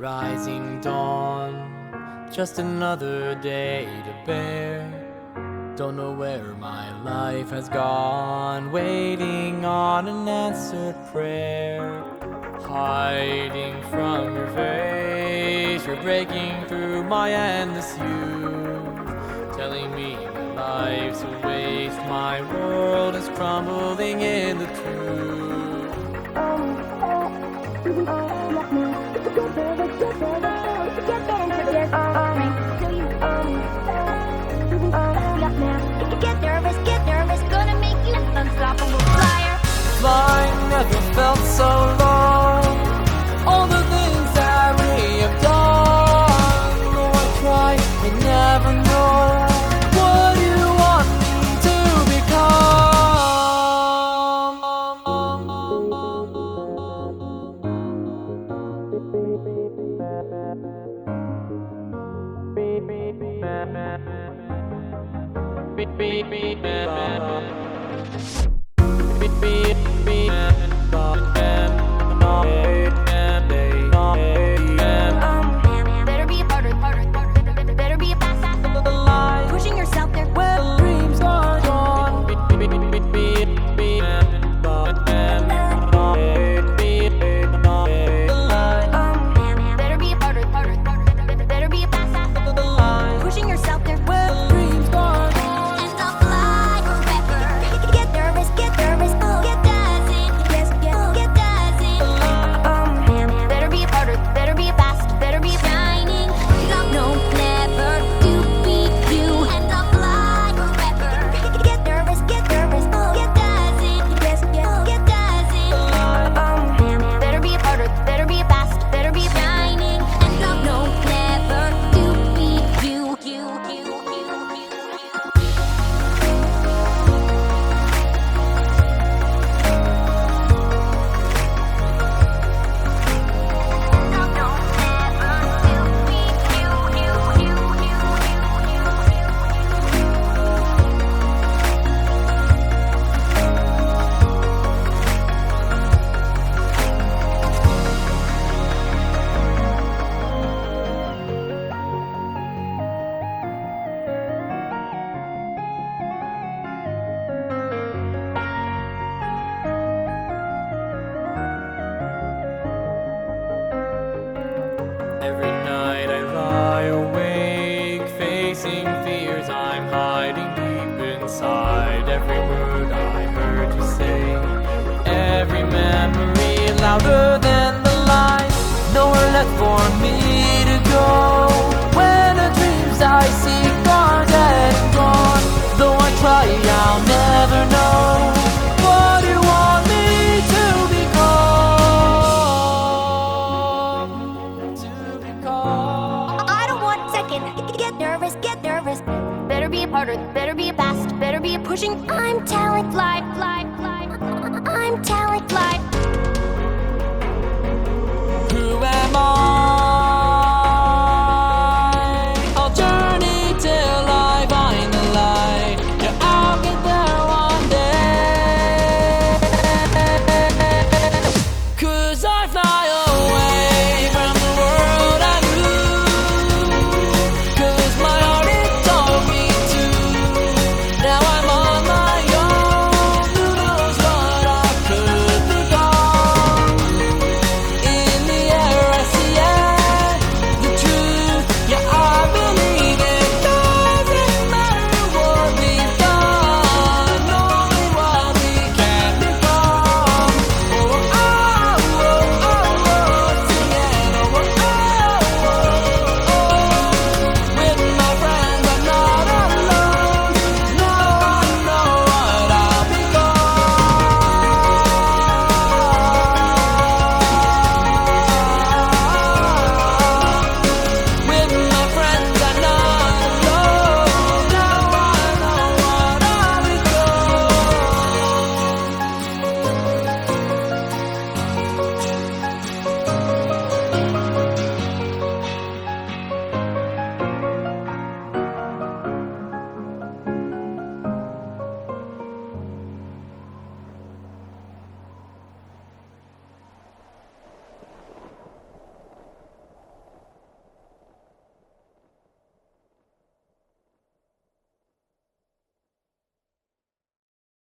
rising dawn, just another day to bear. Don't know where my life has gone, waiting on an answered prayer. Hiding from your face, you're breaking through my endless youth, telling me my life's a waste, my world is crumbling in the truth. Get nervous, gonna make you an unstoppable flyer. Flying never felt so long. All the things that we have done. Though I try, I never know what you want me to Better be harder, better be fast, pushing yourself there. Well, dreams are gone. Better be harder, better be fast, pushing yourself there. Well, dreams are gone. And I'll fly forever. Get nervous, get dazzing, get dazzing. Better be harder, better be fast, better be shining. No, never to be you. And I'll fly forever. Get nervous, get dazzing, get dazzing. Better be harder, better be fast, better be shining. And I'll know never to be you. Every night I lie awake, facing fears I'm hiding deep inside. Every word I heard you say, every memory louder than the lies. Nowhere left for me to go, when the dreams I seek are dead and gone. Though I try, I'll never know what you want me to become. I don't want second. Get nervous. Better be harder, better be fast, better be pushing. I'm talent fly. I'm talent fly.